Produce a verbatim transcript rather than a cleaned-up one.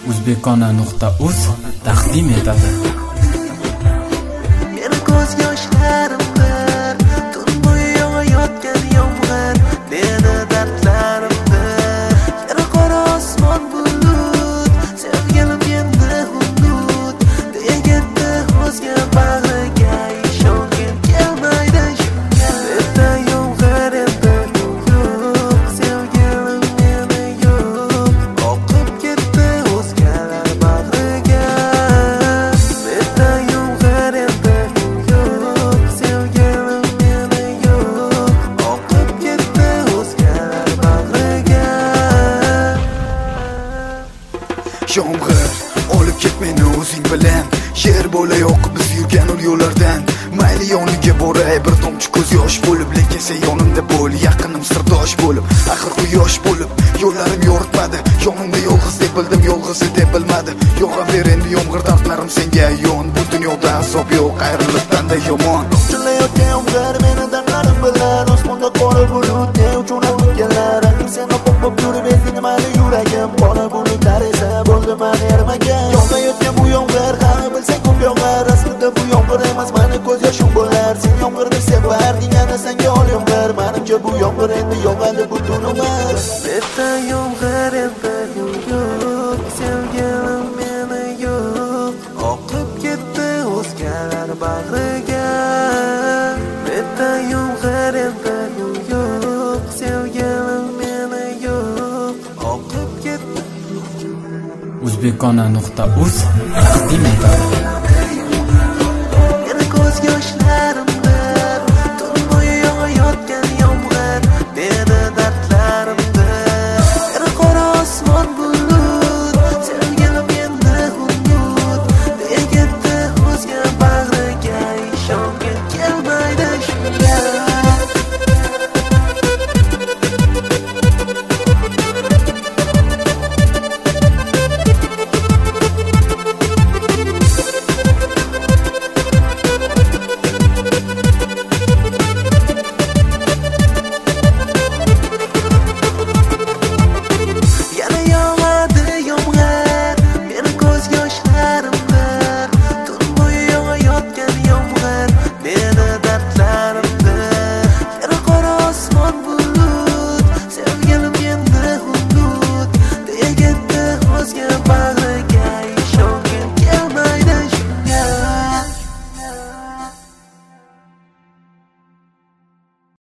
o'zbekona nuqta uz taqdim etadi. Meni ko'z yoshlarim bir, tun bo'yi yog'ayotgan yomg'ir, meni dardlarim bir. Yana qora osmon bulut, sevgilim endi hudud, deya ketdi o'zga bag'riga, ishongim kelmaydi shunga. Menda yomg'ir endi yo'q, sevgilim meni yo'q, oqib ketdi o'zgalar bag'riga. Menda yomg'ir endi yo'q, sevgilim meni yo'q, oqib ketdi o'zgalar bag'riga. Yomg'ir olib ket meni o'zing bilan, yer bo'la yoqib biz yurgan ul yo'llardan. Mayli yoniga boray bir tomchi ko'z yosh bo'lib, lekin sen yonimda bo'l, yaqinim sirdosh bo'lib. Axir quyosh bo'lib yo'llarim yoritmadi, yonimda yolg'iz deb bildim, yolg'iz deb bilmadi. Yog'aver endi yomg'ir, dardlarim senga yon, bu dunyoda azob yo'q, ayriliqdan-da yomon. Chilayotgan yomg'ir meni dardlarim bilan, osmonda qora bulut ne uchun o'tganlar. Sen oppoq bo'lib yurib ezding mani yuragim, qora bulutlar esa bo'ldi mani ermagan. Yog'ayotgan bu yomg'ir hamma bilsa ko'p yog'ar, aslida bu yomg'ir emas, mani ko'z yoshim bo'lar. Sen yomg'irni sevarding, ana senga ol yomg'ir, menimcha bu yomg'ir endi yog'adi butun umr. Menda yomg'ir endi yo'q, sevgilim meni yo'q, oqib ketdi o'zgalar bag'riga. Menda yomg'ir endi yo'q, sevgilim meni yo'q, oqib ketdi. o'zbekona nuqta uz taqdim etadi. Yana ko'z yosh